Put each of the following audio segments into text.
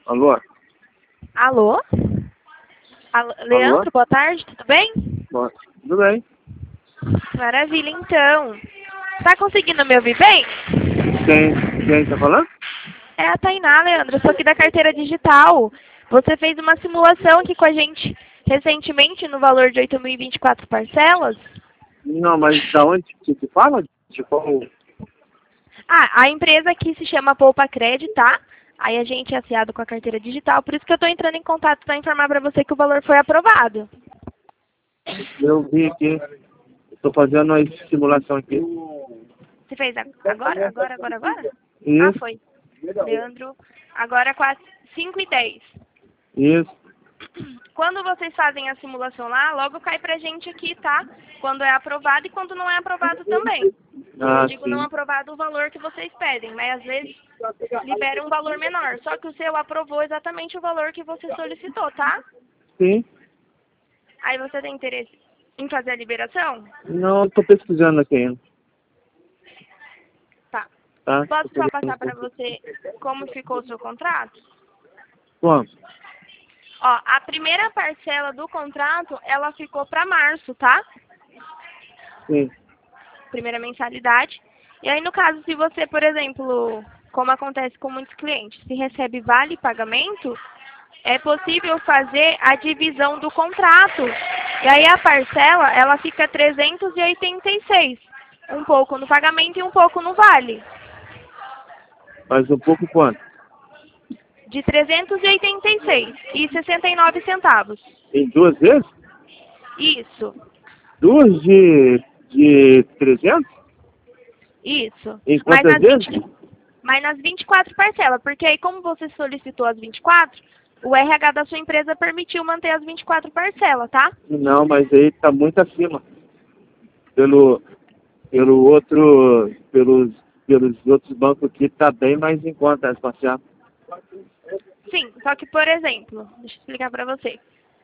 Alô? Alô? Leandro, boa tarde, tudo bem? Bom, tudo bem. Maravilha, então. Tá conseguindo me ouvir bem? Quem tá falando? É a Tainá, Leandro, eu sou aqui da carteira digital. Você fez uma simulação aqui com a gente recentemente no valor de 8.024 parcelas? Não, mas da onde que se fala? De qual? Ah, a empresa aqui se chama Poupa Cred, tá? Aí a gente é associado com a carteira digital, por isso que eu estou entrando em contato para informar para você que o valor foi aprovado. Eu vi aqui. Estou fazendo uma simulação aqui. Você fez agora? Agora? Ah, Isso, foi. Leandro, agora quase 5h10. isso. Quando vocês fazem a simulação lá, logo cai pra gente aqui, tá? Quando é aprovado e quando não é aprovado também. Ah, Eu digo sim. não aprovado o valor que vocês pedem, mas às vezes libera um valor menor. Só que o seu aprovou exatamente o valor que você solicitou, tá? Sim. Aí você tem interesse em fazer a liberação? Não, estou pesquisando aqui ainda. Tá. Tá? Posso Tô só pegando um passar para pouco. você como ficou o seu contrato? Quanto? Ó, a primeira parcela do contrato, ela ficou para março, tá? Sim. Primeira mensalidade. E aí, no caso, se você, por exemplo, como acontece com muitos clientes, se recebe vale pagamento, é possível fazer a divisão do contrato. E aí a parcela, ela fica 386. Um pouco no pagamento e um pouco no vale. Mas um pouco quanto? De 386,69 centavos. Em duas vezes? Isso, Duas de 300? isso. Em Mas quantas vezes? mas nas 24 parcelas, porque aí como você solicitou as 24, o RH da sua empresa permitiu manter as 24 parcelas, tá? Não, mas aí está muito acima. Pelo pelos outros bancos aqui está bem mais em conta as parcelas. Sim, só que, por exemplo, deixa eu explicar para você.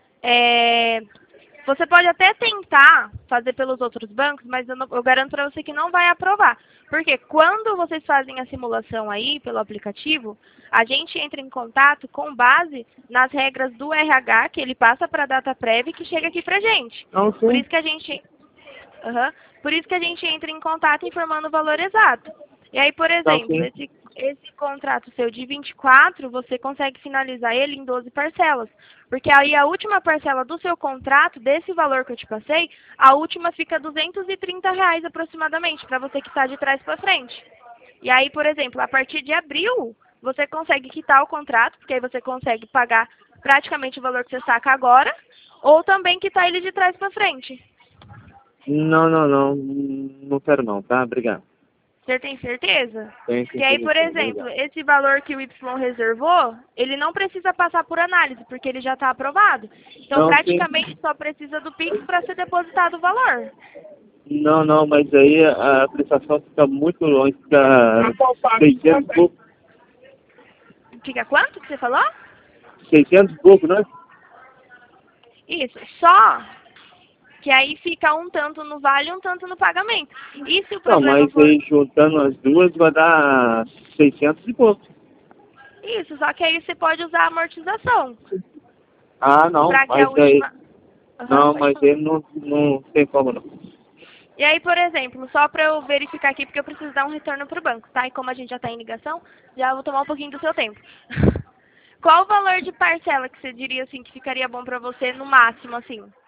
Você pode até tentar fazer pelos outros bancos, mas eu garanto para você que não vai aprovar. Porque quando vocês fazem a simulação aí, pelo aplicativo, a gente entra em contato com base nas regras do RH, que ele passa para a DataPrev, que chega aqui para gente. Não, Por sim. isso que a gente... Aham. Por isso que a gente entra em contato informando o valor exato. E aí, por Não, exemplo, sim. esse contrato seu de 24, você consegue finalizar ele em 12 parcelas. Porque aí a última parcela do seu contrato, desse valor que eu te passei, a última fica R$ 230 aproximadamente, para você quitar de trás para frente. E aí, por exemplo, a partir de abril, você consegue quitar o contrato, porque aí você consegue pagar praticamente o valor que você saca agora, ou também quitar ele de trás para frente. Não, não, não. Não quero não, tá? Obrigado. Você tem certeza? Tem Porque aí, por certeza, exemplo, obrigado. esse valor que o Y reservou, ele não precisa passar por análise, porque ele já está aprovado. Então, Não, sim. praticamente só precisa do PIX para ser depositado o valor. Não, não, mas aí a prestação fica muito longe, fica 600 e pouco. Fica quanto que você falou? 600 e pouco, né? Isso. Só que aí fica um tanto no vale e um tanto no pagamento. E se o Não, problema mas for... aí juntando as duas vai dar 600 e pouco. Isso, só que aí você pode usar a amortização. Ah, não, Para que a mas aí... última... Aham, Não, pode mas falar. aí não tem como não. E aí, por exemplo, só para eu verificar aqui, porque eu preciso dar um retorno para o banco, tá? E como a gente já está em ligação, já vou tomar um pouquinho do seu tempo. Qual o valor de parcela que você diria assim que ficaria bom para você no máximo, assim?